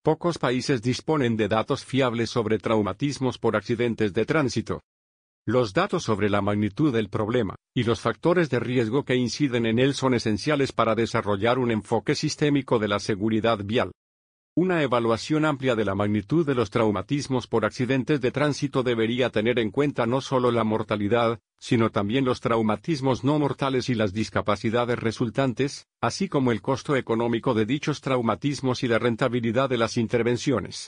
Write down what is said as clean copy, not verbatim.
Pocos países disponen de datos fiables sobre traumatismos por accidentes de tránsito. Los datos sobre la magnitud del problema, y los factores de riesgo que inciden en él son esenciales para desarrollar un enfoque sistémico de la seguridad vial. Una evaluación amplia de la magnitud de los traumatismos por accidentes de tránsito debería tener en cuenta no solo la mortalidad, sino también los traumatismos no mortales y las discapacidades resultantes, así como el costo económico de dichos traumatismos y la rentabilidad de las intervenciones.